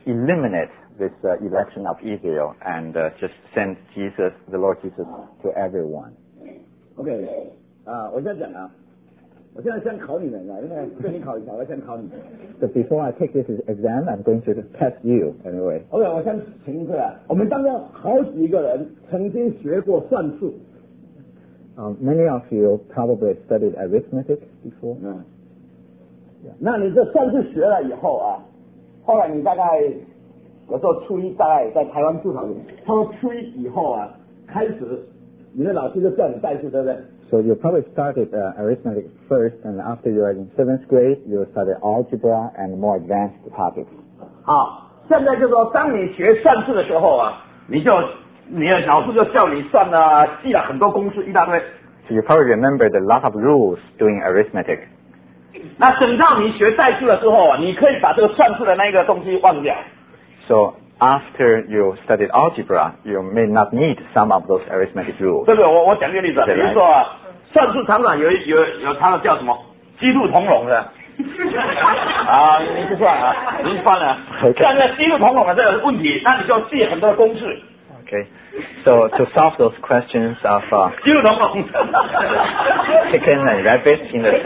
eliminate this election of Israel and just send Jesus, the Lord Jesus, to everyone. OK， 我现在讲啊，我现在先考你们啊，因为跟你考一考，我先考你们。 So before I take this exam, I'm going to test you anyway. OK， 我先请出来。我们当中好几个人曾经学过算术。 Many of you probably studied arithmetic before. 那你这算术学了以后啊，后来你大概有时候初一大概在台湾至少从初一以后啊，开始你的老师就叫你代数，对不对？ So you probably started arithmetic first, and after you are in 7th grade, you studied algebra and more advanced topics. 好，现在就说当你学算术的时候啊，你的老师就叫你算了，记了很多公式一大堆。 So you probably remembered a lot of rules doing arithmetic. 那等到你学代数了之后啊，你可以把这个算术的那个东西忘掉。 So after you studied algebra, you may not need some of those arithmetic rules. 对不对？我讲一个例子，比如说啊，算术常常有它叫什么鸡兔同笼的啊，你不算啊，你算了。像这鸡兔同笼的这个问题，那你就记很多的公式。 Okay, so to solve those questions of 鸡兔同笼 chicken and rabbit in the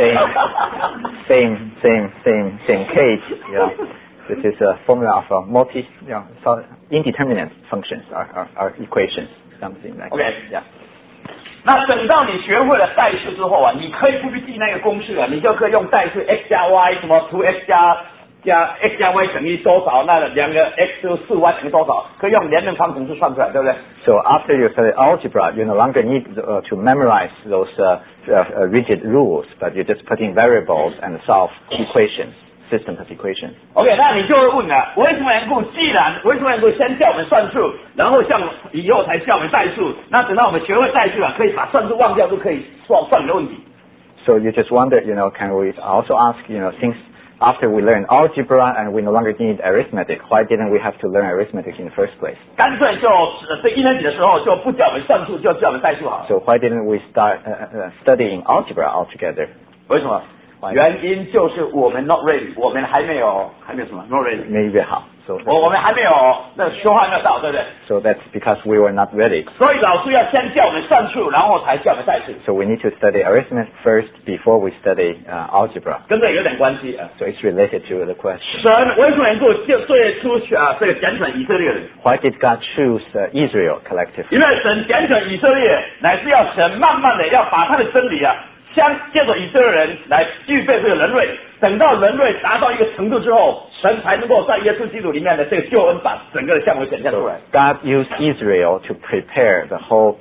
same cage, this is a formula of indeterminate functions or equations, something like that. Yeah. 那等到你学会了代数之后啊，你可以不去记那个公式啊，你就可以用代数 x 加 y 什么 2x 加 x 加 y 等于多少，那两个 x 就4y 等于多少，可以用联合方程式算出来，对不对 ？So after you study algebra, you no longer need to memorize those rigid rules, but you just put in variables and solve systems of equations. OK， 那你就会问了，为什么能够先叫我们算数，然后以后才叫我们代数？那等到我们学会代数了，可以把算数忘掉，就可以算你的问题。 So you just wonder, can we also ask, since after we learn algebra and we no longer need arithmetic, why didn't we have to learn arithmetic in the first place? 干脆就在一年级的时候就不叫我们算数，就叫我们代数好了。 So why didn't we start studying algebra altogether? 为什么？原因就是我们 not ready， 我们还没有什么 not ready， 没约好。 我们还没有那说话没有到，对不对 ？So that's because we were not ready. 所以老师要先叫我们算数，然后才叫我们代数。 So we need to study arithmetic first before we study algebra. 跟这有点关系啊。 So it's related to the question. 神为什么能够最初这个拣选以色列人 ？Why did God choose Israel collectively? 因为神拣选以色列，乃是要神慢慢的要把他的真理啊。借着以色列人来具备这个人类，等到人类达到一个程度之后，神才能够在耶稣基督里面的这个救恩把整个的项目显现出来。 God used Israel to prepare the whole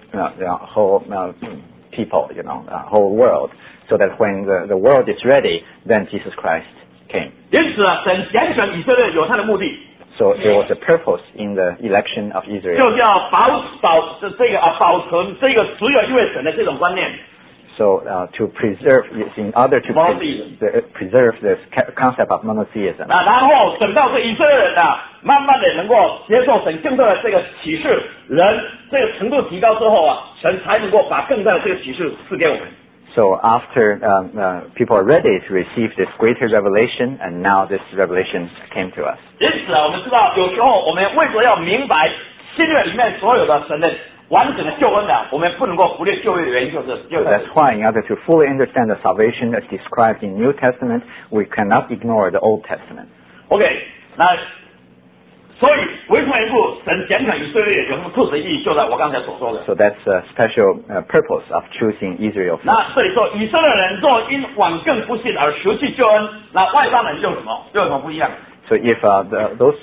people, whole world, so that when the world is ready, then Jesus Christ came. 因此啊，神拣选以色列有他的目的。 So there was a purpose in the election of Israel. 就是要保存这个只有一位神的这种观念。 So to preserve, in order to preserve this concept of monotheism. 然后等到这以色列人慢慢的能够接受神更多的这个启示，人这个程度提高之后啊，神才能够把更大的这个启示赐给我们。 So after people are ready to receive this greater revelation, and now this revelation came to us. 因此我们知道有时候我们为什么要明白新约里面所有的神的完整的救恩我们不能够忽略旧约的原因就是。 So that's why, in order to fully understand the salvation that's described in New Testament, we cannot ignore the Old Testament. OK， 那所以为什么神拣选以色列有什么特殊意义？就在我刚才所说的。 So that's a special purpose of choosing Israel. 那这里说以色列人若因往更不信而失去救恩，那外邦人又有什么不一样？ So if those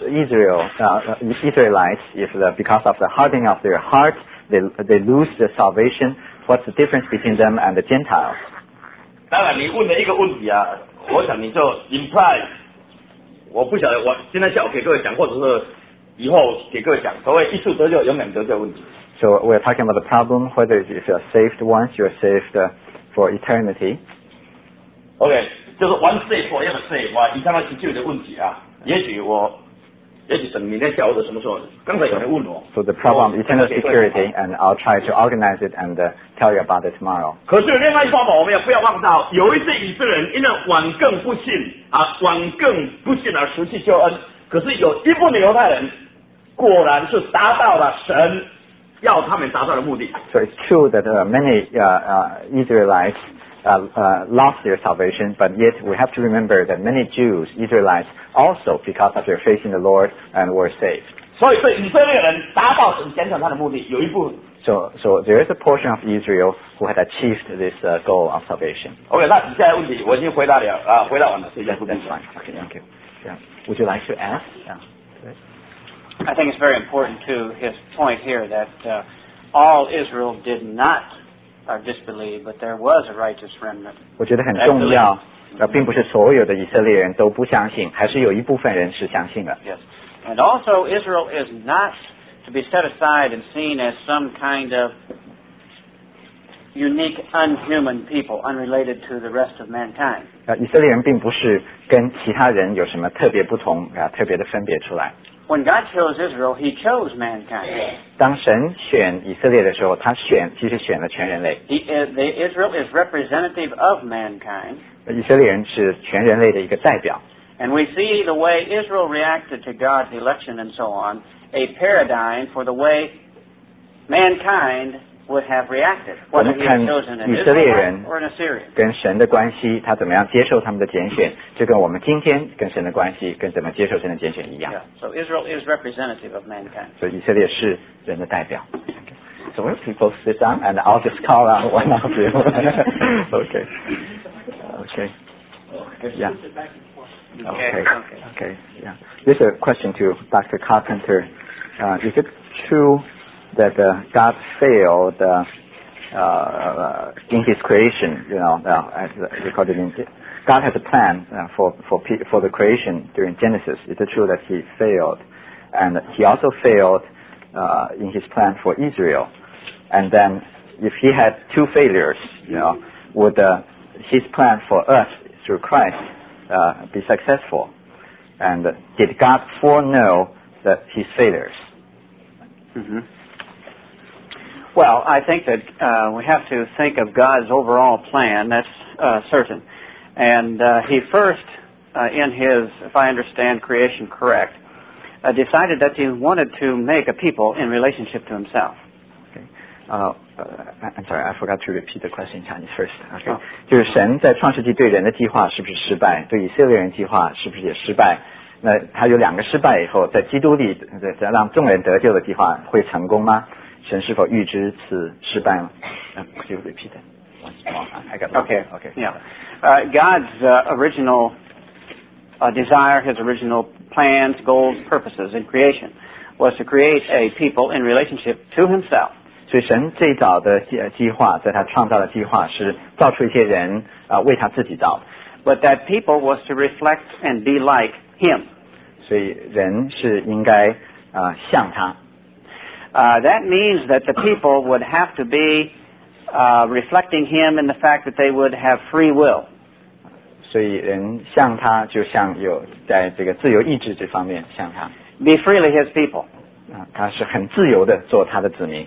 Israelites, because of the hardening of their heart, they lose the salvation, what's the difference between them and the Gentiles? 当然，你问的一个问题啊，我想你就 imply， 我不晓得，我今天下午给各位讲，或者是以后给各位讲，所谓一次得救，永远得救问题。 So we're talking about the problem whether if you're saved once, you're saved for eternity. OK， 就是 one save forever save， 以上是旧的问题啊。也许等明天下午的什么时候？刚才有人问我。 So the problem of eternal security, and I'll try to organize it and tell you about it tomorrow. 可是另外一方面，我们也不要忘到，有一些以色列人因为往更不信而失去救恩， 可是有一部分的犹太人果然是达到了神要他们达到的目的。 So it's true that many Israelites lost their salvation, but yet we have to remember that many Jews, Israelites, also because of their faith in the Lord and were saved. 所以对以色列人达到神奖赏他的目的，有一部分。 So there is a portion of Israel who had achieved this goal of salvation. OK， 那以下的问题我已经回答了回答完了，所以 That's fine. Okay, thank you. Yeah. Would you like to ask? Yeah. I think it's very important to his point here that all Israel did not disbelieve, but there was a righteous remnant. 我觉得很重要，并不是所有的以色列人都不相信，还是有一部分人是相信的。 Yes. And also Israel is not to be set aside and seen as some kind of unique, unhuman people, unrelated to the rest of mankind. 以色列人并不是跟其他人有什么特别不同特别的分别出来。 When God chose Israel, He chose mankind. 当神选以色列的时候，他其实选了全人类。 Israel is representative of mankind. 以色列人是全人类的一个代表。 And we see the way Israel reacted to God's election and so on, a paradigm for the way mankind would have reacted, whether he had chosen an Israelite or an Assyrian. 跟神的关系，他怎么样接受他们的拣选，就跟我们今天跟神的关系，跟怎么接受神的拣选一样。 Yeah. So Israel is representative of mankind. 所以以色列是人的代表。So we'll people sit down, and I'll just call out one of you. Okay. Okay. Yeah. Okay. Yeah. There's a question to Dr. Carpenter. Is it true that God failed in His creation? As recorded in God has a plan for the creation during Genesis. Is it true that He failed, and He also failed in His plan for Israel? And then, if He had two failures, would His plan for us through Christ be successful? And did God foreknow His failures? Mm-hmm. Well, I think that we have to think of God's overall plan. That's certain. And He first, in His, if I understand creation correct, decided that He wanted to make a people in relationship to Himself. Okay. I'm sorry, I forgot to repeat the question in Chinese first. Okay. 就是神在创世纪对人的计划是不是失败？对以色列人计划是不是也失败？那他有两个失败以后，在基督里让众人得救的计划会成功吗？神是否预知此失败吗？Could you repeat that once more? I got it. Okay. Okay. Yeah. God's original desire, His original plans, goals, purposes in creation was to create a people in relationship to Himself. 所以神最早的计划，在他创造的计划是造出一些人为他自己造的。 But that people was to reflect and be like Him. 所以人是应该像他。 That means that the people would have to be reflecting Him in the fact that they would have free will. 所以人像他，就像有在这个自由意志这方面像他。 Be freely His people. 他是很自由的做他的子民。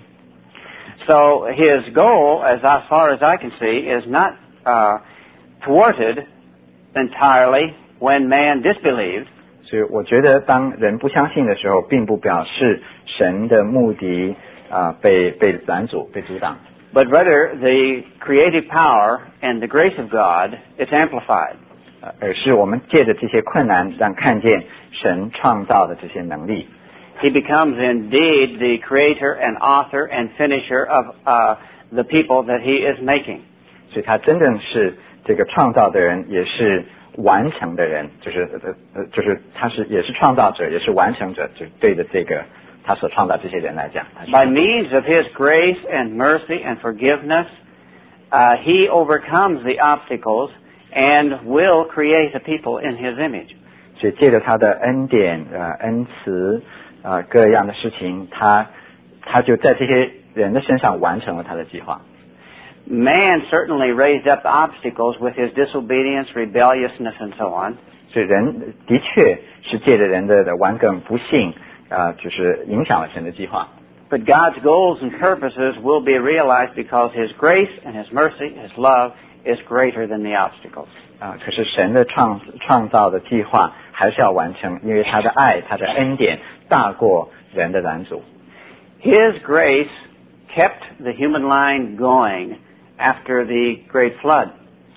So His goal, as far as I can see, is not thwarted entirely when man disbelieved. 所以我觉得当人不相信的时候，并不表示神的目的被拦阻、被阻挡。 But rather the creative power and the grace of God is amplified. 而是我们借着这些困难，让看见神创造的这些能力。 He becomes indeed the creator and author and finisher of the people that He is making. 所以他真正是这个创造的人，也是完成的人，就是他也是创造者，也是完成者，就对着这个他所创造这些人来讲。 By means of His grace and mercy and forgiveness, He overcomes the obstacles and will create a people in His image. 所以借着他的恩典、恩慈各样的事情，他就在这些人的身上完成了他的计划。 Man certainly raised up obstacles with his disobedience, rebelliousness, and so on. 所以人的确是借着人的顽梗、不信，就是影响了神的计划。 But God's goals and purposes will be realized because His grace and His mercy, His love is greater than the obstacles. 可是神的创造的计划还是要完成，因为他的爱，他的恩典大过人的拦阻。 His grace kept the human line going after the great flood.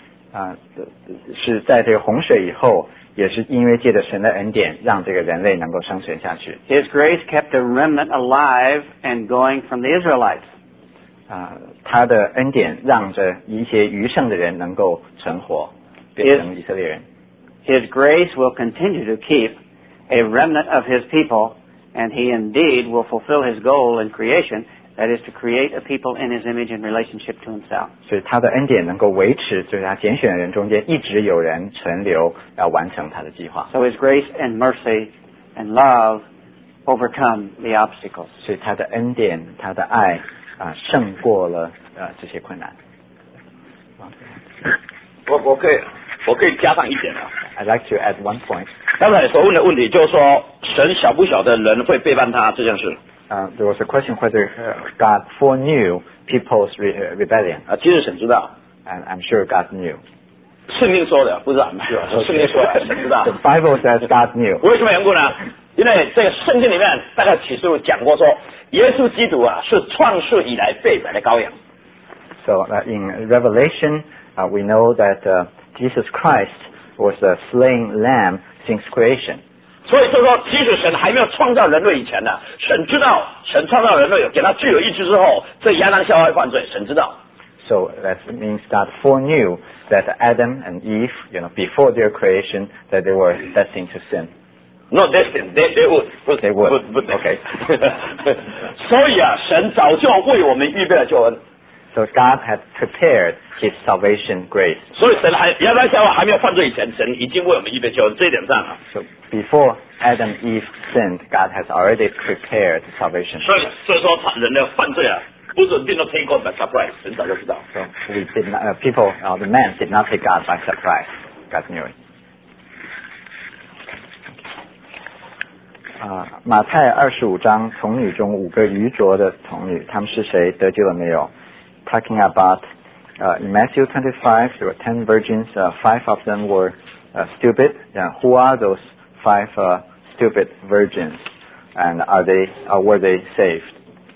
是在这个洪水以后，也是因为借着神的恩典，让这个人类能够生存下去。 His grace kept a remnant alive and going from the Israelites. 他的恩典让着一些余剩的人能够存活，变成以色列人。 His grace will continue to keep a remnant of His people, and He indeed will fulfill His goal in creation, that is to create a people in His image in relationship to Himself. 所以他的恩典能够维持，就是他拣选的人中间一直有人存留，要完成他的计划。 So His grace and mercy and love overcome the obstacles. 所以他的恩典，他的爱胜过了这些困难。 我可以加上一点啊。 I'd like to add one point. 刚才所问的问题就是说，神晓不晓得人会背叛他这件事 ？There was a question whether God foreknew people's rebellion. 其实神知道。 And I'm sure God knew. 圣经说的，不是I'm sure，圣经说的，神知道。 The Bible says God knew. 为什么缘故呢？因为这个圣经里面大概启示录讲过说，耶稣基督是创世以来被宰的羔羊。 So in Revelation, we know that Jesus Christ was a slain lamb since creation. 所以就说，即使神还没有创造人类以前呢，神知道，神创造人类，给他具有意志之后，这亚当夏娃会犯罪，神知道。 So that means God foreknew that Adam and Eve, before their creation, that they were destined to sin. Not destined, they would. They would. Okay. 所以神早就为我们预备了救恩。 So God had prepared His salvation grace. 所以亚当夏娃还没有犯罪以前，神已经为我们预备救恩。这一点上啊。 So before Adam and Eve sinned, God has already prepared salvation. 所以说人的犯罪啊，不是did not take God by surprise，神早就知道。 So we did not, the man did not take God by surprise. God knew it. 马太25章童女中5个愚拙的童女，她们是谁？得救了没有？ Talking about in Matthew 25, there were 10 virgins. 5 of them were stupid. Who are those 5 stupid virgins? And were they saved?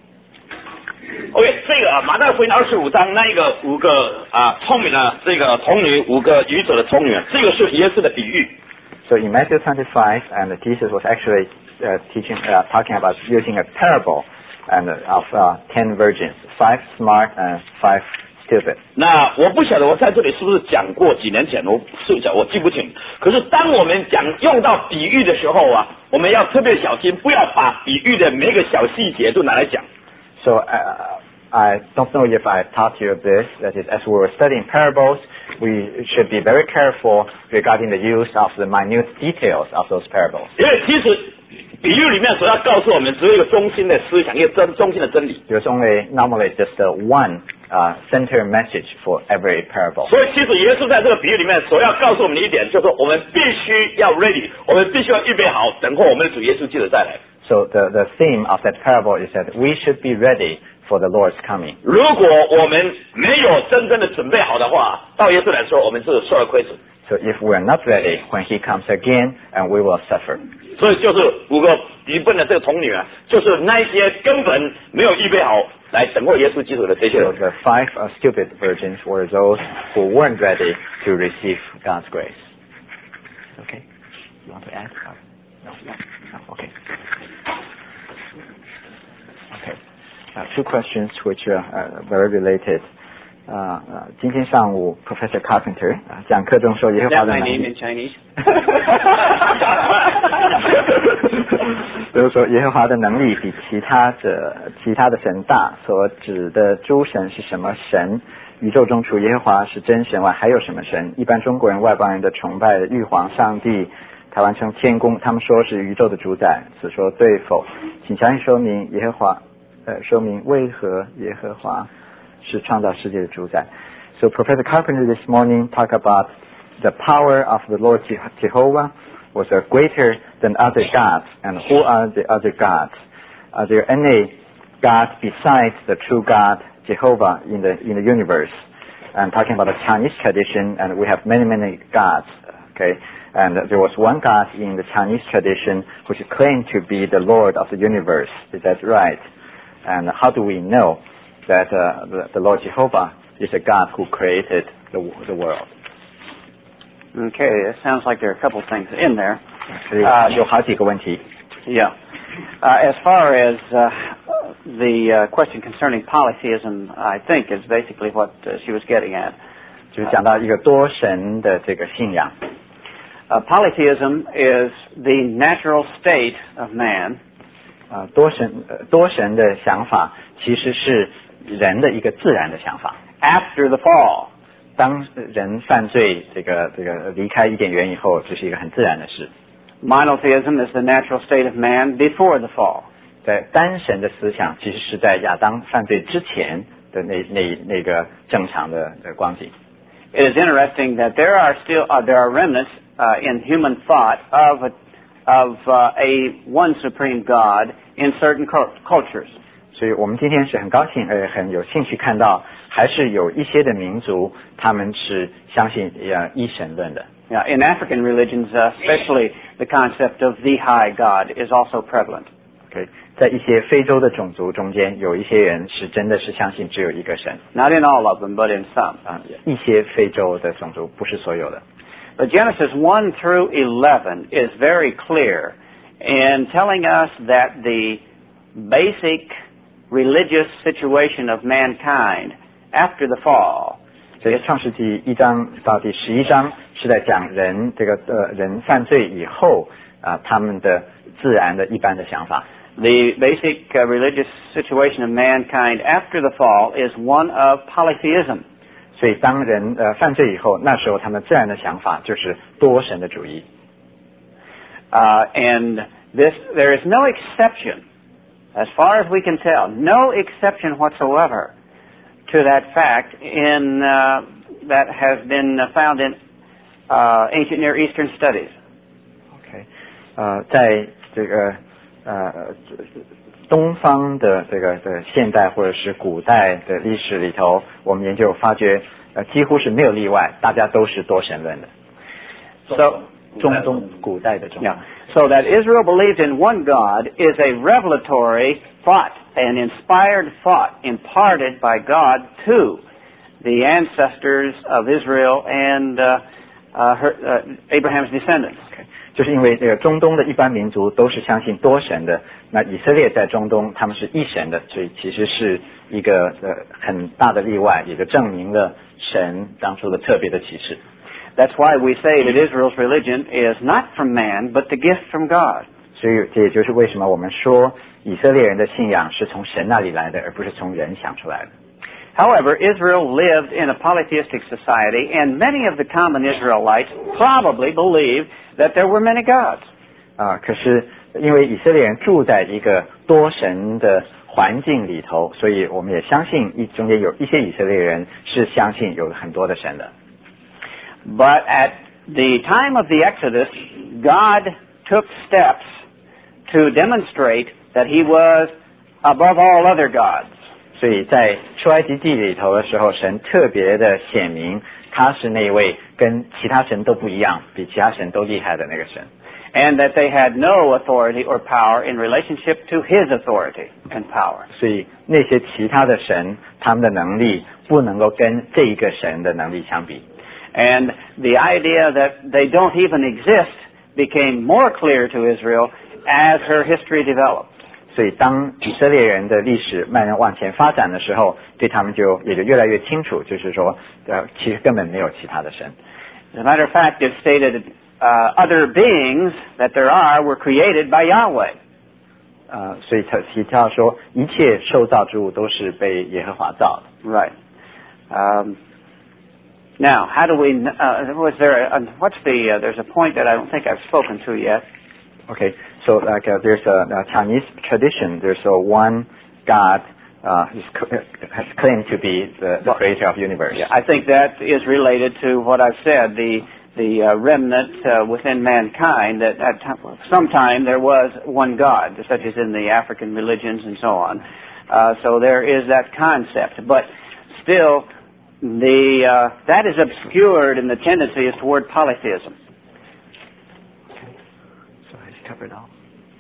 OK， 这个马太福音25章那个5个聪明的这个童女，5个愚者的童女，这个是耶稣的比喻。 So in Matthew 25, and Jesus was actually talking about using a parable and of 10 virgins, 5 smart and 5 stupid. 那我不晓得我在这里是不是讲过几年前，我记不清。可是当我们用到比喻的时候啊，我们要特别小心，不要把比喻的每个小细节都拿来讲。 So I don't know if I taught you this. That is, as we were studying parables, we should be very careful regarding the use of the minute details of those parables. 因为其实比喻里面所要告诉我们，只有一个中心的思想，一个中心的真理。 There's only normally just one center message for every parable. 所以其实耶稣在这个比喻里面所要告诉我们的一点，就是说我们必须要 ready， 我们必须要预备好，等候我们的主耶稣基督再来。 So the theme of that parable is that we should be ready for the Lord's coming. 如果我们没有真正的准备好的话，到耶稣来说，我们是受了亏损。 So if we're not ready when He comes again, and we will suffer. 所以就是5个愚笨的这个童女啊，就是那一些根本没有预备好来等候耶稣基督的这些人。 So the 5 stupid virgins were those who weren't ready to receive God's grace. Okay? You want to add? No. Okay. Okay. 2 questions which are very related. 今天上午 Professor Carpenter 讲课中说耶和华的能力 my name in Chinese? 就是说耶和华的能力比其他的神大，所指的诸神是什么神？宇宙中除耶和华是真神外还有什么神？一般中国人外邦人的崇拜的玉皇上帝台湾称天公，他们说是宇宙的主宰，此说对否？请详细说明说明为何耶和华是创造世界的主宰。So Professor Carpenter this morning talked about the power of the Lord Jehovah was greater than other gods. And who are the other gods? Are there any gods besides the true God Jehovah in the universe? and talking about the Chinese tradition, and we have many gods, okay? And there was one god in the Chinese tradition which claimed to be the Lord of the universe. Is that right? And how do we know that the Lord Jehovah is a God who created the world? Okay, it sounds like there are a couple things in there. 有好几个问题。 Yeah. As far as the question concerning polytheism, I think is basically what she was getting at. 就是讲到一个多神的这个信仰。 Polytheism is the natural state of man. 多神的想法其实是人的一个自然的想法。 After the fall. 当人犯罪，这个离开伊甸园以后，这是一个很自然的事。 Monotheism is the natural state of man before the fall. 在单神的思想，其实是在亚当犯罪之前的那个正常的光景。 It is interesting that there are remnants in human thought of a one supreme God in certain cultures. 所以我们今天是很高兴，很有兴趣看到，还是有一些的民族，他们是相信一神论的。 Yeah, in African religions, especially the concept of the high God is also prevalent. Okay. 在一些非洲的种族中间，有一些人是真的是相信只有一个神。 Not in all of them, but in some. 一些非洲的种族不是所有的。 But Genesis 1 through 11 is very clear in telling us that the basic religious situation of mankind after the fall. 所以创世纪1章到第11章是在讲人人犯罪以后他们的自然的一般的想法。 The basic religious situation of mankind after the fall is one of polytheism. 所以当人犯罪以后，那时候他们自然的想法就是多神的主义。 And there is no exception, as far as we can tell, no exception whatsoever to that fact that has been found in ancient Near Eastern studies. OK， 在这个东方的的现代或者是古代的历史里头，我们研究发觉几乎是没有例外，大家都是多神论的。 So 中东古代的中东。 Yeah. So that Israel believed in one God is a revelatory thought, an inspired thought imparted by God to the ancestors of Israel and Abraham's descendants. 就是因为这个中东的一般民族都是相信多神的，那以色列在中东他们是一神的，所以其实是一个很大的例外，也就证明了神当初的特别的启示。 That's why we say that Israel's religion is not from man, but the gift from God. 所以这也就是为什么我们说以色列人的信仰是从神那里来的，而不是从人想出来的。 However, Israel lived in a polytheistic society, and many of the common Israelites probably believed that there were many gods. 可是因为以色列人住在一个多神的环境里头，所以我们也相信中间有一些以色列人是相信有很多的神的。 But at the time of the Exodus, God took steps to demonstrate that He was above all other gods. 所以在出埃及记里头的时候，神特别的显明他是那位跟其他神都不一样，比其他神都厉害的那个神。 And that they had no authority or power in relationship to His authority and power. 所以那些其他的神，他们的能力不能够跟这一个神的能力相比。 And the idea that they don't even exist became more clear to Israel as her history developed. 所以当以色列人的历史慢慢往前发展的时候，对他们也就越来越清楚，就是说，其实根本没有其他的神。 As a matter of fact, it's stated other beings that there are were created by Yahweh. 所以他提到说，一切受造之物都是被耶和华造的。 Right. Now, how do we? Was there? What's the? There's a point that I don't think I've spoken to yet. Okay, so like there's a Chinese tradition. There's one God has claimed to be the creator of the universe. Yeah, I think that is related to what I've said. The remnant within mankind that at some time there was one God, such as in the African religions and so on. So there is that concept, but still, That is obscured, and the tendency is toward polytheism. So he's covered all.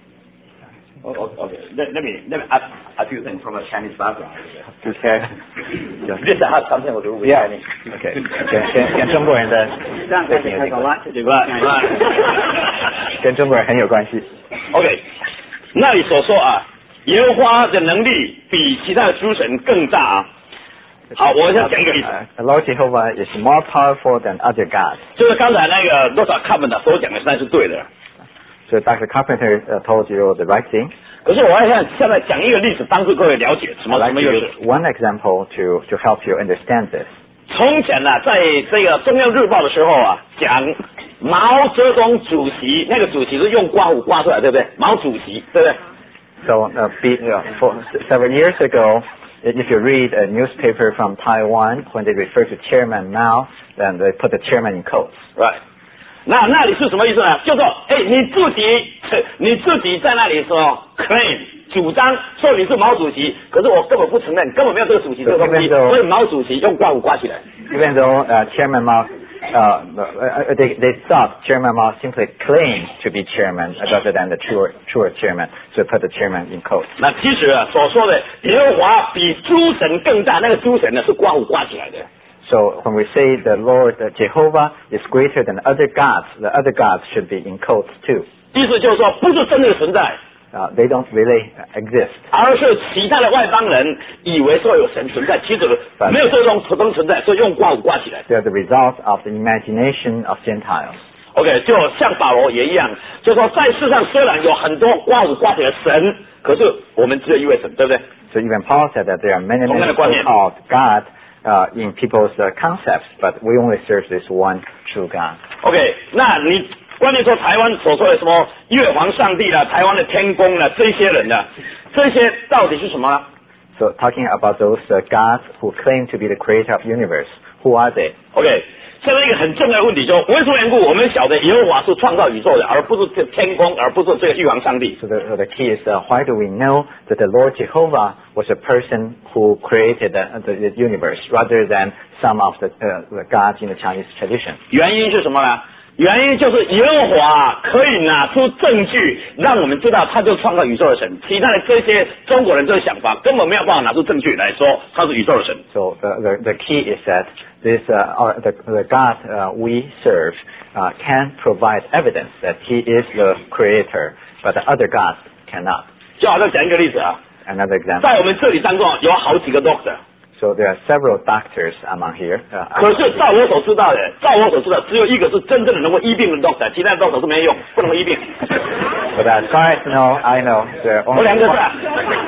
Okay. Let me ask you things from a Chinese background. Okay. This has something to do with Chinese. Okay. 跟中国人的 Has a lot to do with China. 跟中国人很有关系。 OK， 那里所说啊，耶和华的能力比其他的诸神更大啊。好，我想讲一个例子， The Lord Jehovah is more powerful than other gods. 就是刚才那个多少看本的所讲的实在是对的。 So Dr. Carpenter told you the right thing. 可是我还想现在讲一个例子，帮助各位了解什么 I'd 什 like 么 to 意 use 思。 one example to help you understand this. 从前呢、在这个《中央日报》的时候啊，讲毛泽东主席，那个主席是用刮胡刮出来，对不对？毛主席，对不对？ So for several years ago, if you read a newspaper from Taiwan, when they refer to Chairman Mao, then they put the chairman in quotes. Right. 那里是什么意思呢？就说，你自己在那里说 claim 主张说你是毛主席，可是我根本不承认，根本没有这个主席这个东西，所以毛主席用刮胡刮起来。 Even though Chairman Mao, they thought Chairman Mao simply claimed to be chairman rather than the truer chairman, so they put the chairman in quotes. 那其实啊，所说的耶和华比诸神更大，那个诸神呢是刮胡刮起来的。 So when we say the Lord Jehovah is greater than other gods, the other gods should be in quotes too. 意思就是说，不是真的存在， They don't really exist. 而是其他的外邦人以为说有神存在，其实没有这种存在，所以用刮胡刮起来。 They are the result of the imagination of Gentiles. OK， 就像保罗也一样，就说在世上虽然有很多刮胡刮起来的神，可是我们只有一位神，对不对？ So even Paul said that there are many Concepts. so-called God in people's concepts, but we only serve this one true God. OK， 那你关于说台湾所说的什么月皇上帝啦、台湾的天公啦，这些人呢，这些到底是什么呢？ So talking about those gods who claim to be the creator of universe, who are they? OK， 现在一个很重要的问题，就为什么缘故，我们晓得耶和华是创造宇宙的，而不是这天公，而不是这个玉皇上帝。 So the key is why do we know that the Lord Jehovah was a person who created the universe rather than some of the gods in the Chinese tradition? 原因是什么呢？原因就是耶和华可以拿出证据，让我们知道他就是创造宇宙的神。其他的这些中国人这个想法根本没有办法拿出证据来说他是宇宙的神。 So the key is that this the God we serve can provide evidence that He is the creator, but the other gods cannot. 就好像讲一个例子啊， Another example. 在我们这里当中有好几个 doctor， So there are several doctors among here. 可是照我所知道的，只有一个是真正的能够医病的 doctor， 其他的 doctor 是没有用，不能够医病。 But as far as I know, there are 我 only 两个是吧？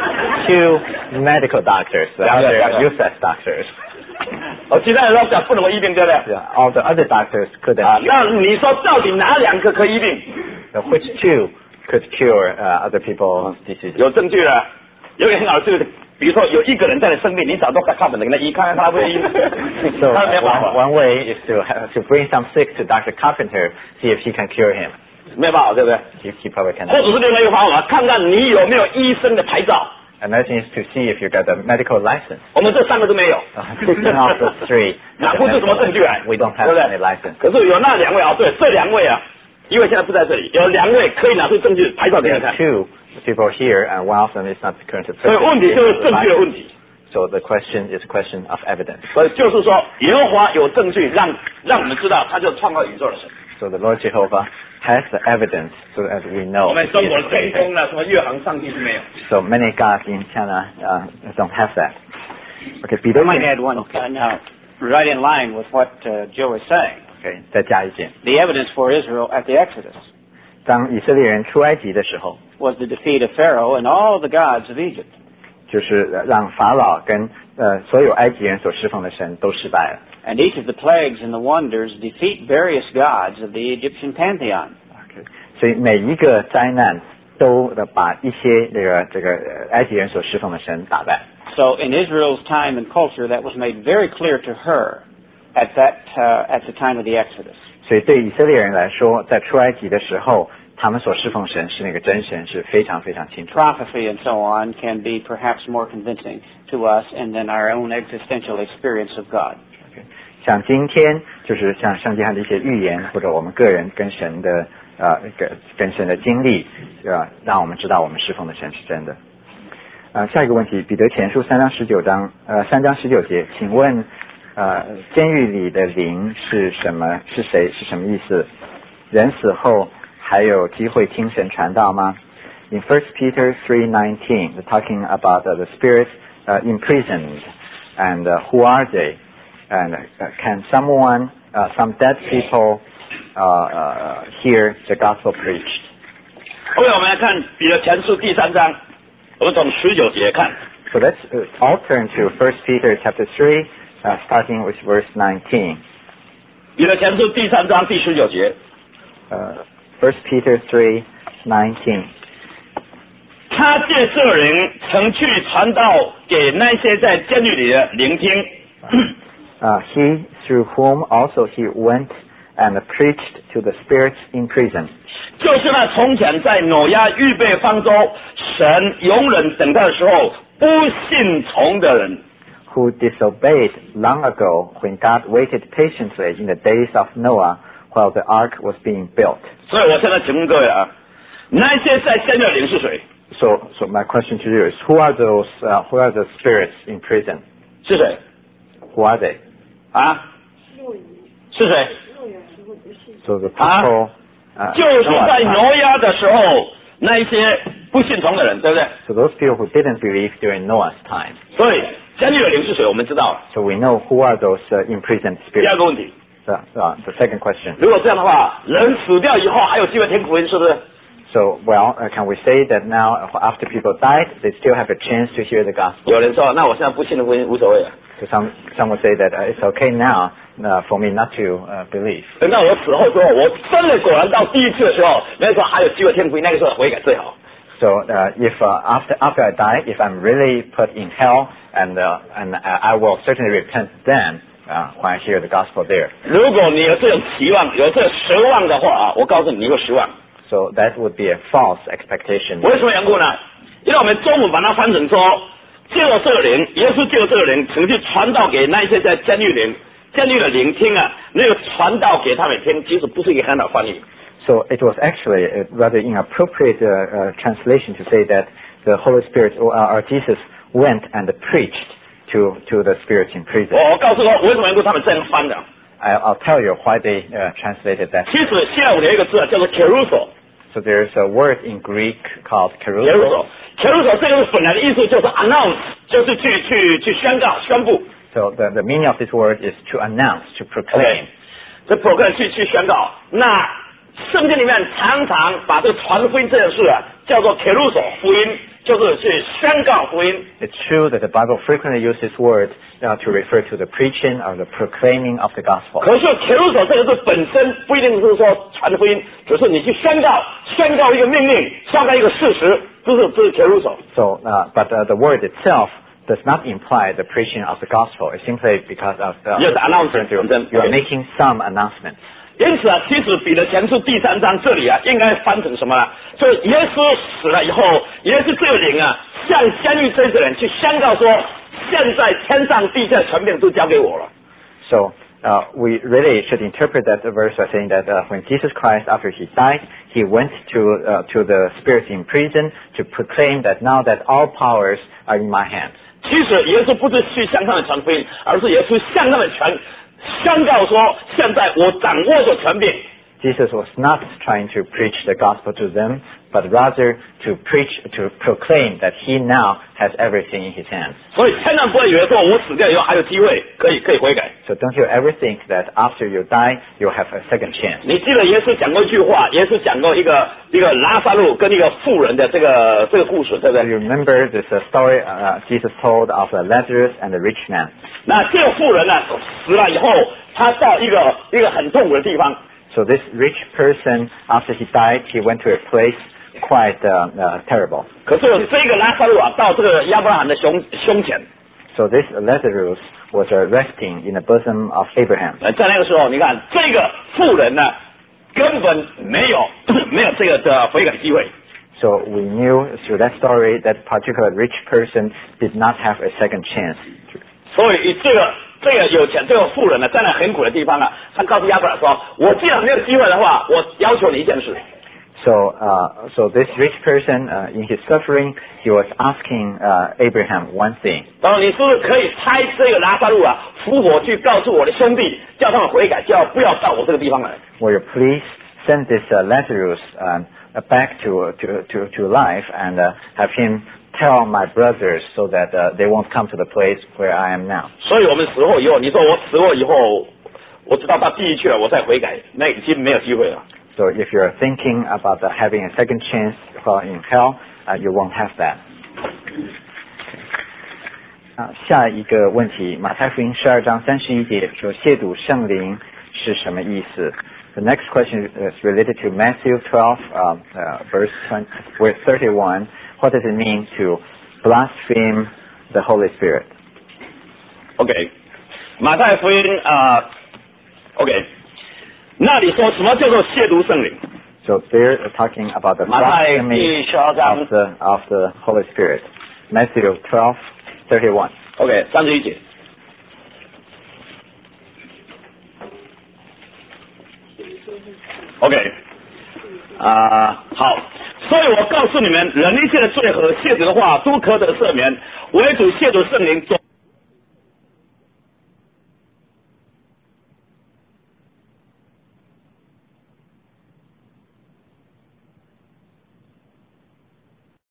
two medical doctors. The other are useless doctors. 其他的 doctor 不能够医病，对不对？ All the other doctors couldn't. 那你说到底哪两个可以医病？ Which two could cure other people's diseases? 有证据了，有一个很好的就是，比如说有一个人在你生病，你找到看本的给他医，看看他会医。 So 他没有办法， one way is to bring some sick to Dr. Carpenter, see if he can cure him. 没有办法，对不对？ He probably 或 cannot. 者是另外一个方法，看看你有没有医生的牌照。 Another thing is to see if you got a medical license. 我们这三个都没有， Speaking of the three, 拿不出什么证据来， we don't 对 have 不 any 对？ license. 可是有那两位啊，对，这两位啊，因为现在不在这里，有两位可以拿出证据牌照给 There 他 are 看。 two people here, and one of them is not currently 所以 present. 问题就是证据的问题。 So the question is a question of evidence. 所以就是说，耶和华有证据让我们知道，他就是创造宇宙的神。 So the Lord Jehovah has the evidence so that we 我 know. 们中国的天宫啊，什么月航上帝是没有。 So many gods in China don't have that. Okay, I might add one now, right in line with what Joe is saying. Okay, 再加一件。 The evidence for Israel at the Exodus 当以色列人出埃及的时候， was the defeat of Pharaoh and all the gods of Egypt. 就是让法老跟所有埃及人所侍奉的神都失败了。 And each of the plagues and the wonders defeat various gods of the Egyptian pantheon. Okay, 所以每一个灾难都把一些这个埃及人所侍奉的神打败。 So in Israel's time and culture, that was made very clear to her at the time of the Exodus. 所以对以色列人来说，在出埃及的时候，他们所侍奉神是那个真神，是非常非常清楚。 Prophecy and so on can be perhaps more convincing to us and then our own existential experience of God. 像今天就是像圣经上的一些预言，或者我们个人跟神的跟神的经历，让我们知道我们侍奉的神是真的。下一个问题，彼得前书3章19节，请问监狱里的灵是什么？是谁？是什么意思？人死后还有机会听神传道吗？ In 1 Peter 3:19, talking about the spirits imprisoned, and who are they? And can someone, some dead people, hear the gospel preached? 后面我们来看彼得前书第3章，我们从19节看。 So let's all turn to 1 Peter chapter 3, starting with verse 19. 彼得前书第3章第19节。 1 Peter 3:19. 他借这灵曾去传道给那些在监狱里的聆听。 He through whom also he went and preached to the spirits in prison. 就是那从前在挪亚预备方舟，神容忍等待的时候不信从的人。 Who disobeyed long ago when God waited patiently in the days of Noah while the ark was being built. 所以我现在请问各位啊，那些在监狱的灵是谁？ So my question to you is, who are the spirits in prison? 是谁？ Who are they? 啊？是谁？ So the people, 就是在挪亚的时候，那一些不信从的人，对不对？ so those people who didn't believe during Noah's time. 所以监狱的灵是谁？我们知道了。 So we know who are those imprisoned 第 spirits. 二个问题， The second question. 如果这样的话，人死掉以后还有机会听福音，是不是？ So, can we say that now after people died, they still have a chance to hear the gospel? 有人说，那我现在不信的福音无所谓啊。 So some would say that it's okay now for me not to believe. 等到我死后之后，我真的果然到第一次的时候，那个时候还有机会听福音，那个时候悔改最好。 So if after I die, if I'm really put in hell, and I will certainly repent then when I hear the gospel there. 如果你有这种期望，有这种奢望的话啊，我告诉你，你会失望。 So that would be a false expectation. 为什么缘故呢？因为我们中文把它翻成说，借着这个灵，耶稣借着这个灵，曾去传道给那些在监狱的聆听啊，那个传道给他们听，其实不是一个很好翻译。 So it was actually a rather inappropriate translation to say that the Holy Spirit or Jesus went and preached to the spirits in prison. 我告诉我为什么缘故他们这样翻的。 I'll tell you why they translated that. 其实希腊文有一个字叫做 keruso。 So there's a word in Greek called keruso. keruso 这个本来的意思就是 announce， 就是去宣告、宣布。 So the meaning of this word is to announce, to proclaim. 这 proclaim 去宣告。那圣经里面常常把这个传福音这件事啊，叫做 keruso 福音，就是去宣告福音。 It's true that the Bible frequently uses this word to refer to the preaching or the proclaiming of the gospel. 可是 keruso 这个字本身不一定是说传福音，只是你去宣告一个命令，宣告一个事实，这是 keruso。 So, but the word itself does not imply the preaching of the gospel. It's simply because of Yes, announcement. you are making some announcements. 因此啊，其实彼得前书第3章这里啊，应该翻成什么呢？就是耶稣死了以后，耶稣这个灵啊，向监狱这些人去宣告说，现在天上地下权柄都交给我了。 So we really should interpret that verse by saying that when Jesus Christ, after he died, he went to the spirits in prison to proclaim that now that all powers are in my hands. 其实耶稣不是去向他们传福音，而是耶稣向他们宣告说，现在我掌握着权柄。 Jesus was not trying to preach the gospel to them, but rather to proclaim that he now has everything in his hands. 所以千万不要以为说我死掉以后还有机会可以悔改。 So don't you ever think that after you die, you'll have a second chance. 你记得耶稣讲过一句话，耶稣讲过一个拉撒路跟一个妇人的这个故事，对不 Do 对？ you remember this story Jesus told of Lazarus and the rich man? 那这个妇人呢，死了以后，他到一个很痛苦的地方。 So this rich person, after he died, he went to a place quite terrible. 可是这个拉撒路啊，到这个亚伯拉罕的胸前。 So this Lazarus was resting in the bosom of Abraham. 在那个时候，你看这个妇人呢，根本没有这个的悔改机会。 So we knew through that story that particular rich person did not have a second chance. 所以这这个有钱这个富人呢，在那很苦的地方啊，他告诉亚伯拉说：“我既然没有机会的话，我要求你一件事。” So this rich person, in his suffering, he was asking Abraham one thing. 然后你是不是可以差这个拉萨路啊，复活去告诉我的兄弟，叫他们悔改，叫不要到我这个地方来。 Will you please send this Lazarus back to life and have him tell my brothers so that they won't come to the place where I am now. 所以我们死后以后，你说我死后以后，我知道到地狱去了，我再悔改，那已经没有机会了。 So if you're thinking about having a second chance while in hell, you won't have that. 下一个问题，马太福音12章31节说亵渎圣灵是什么意思？The next question is related to Matthew 12, verse 31. What does it mean to blaspheme the Holy Spirit? OK， 马太福音OK， 那里说什么叫做亵渎圣灵 So they're talking about the 马太 blasphemy 第12章 of the Holy Spirit. Matthew 12:31. OK， 31节。OK， 好，所以我告诉你们，人一切的罪和亵渎的话，都可得赦免；唯独亵渎圣灵，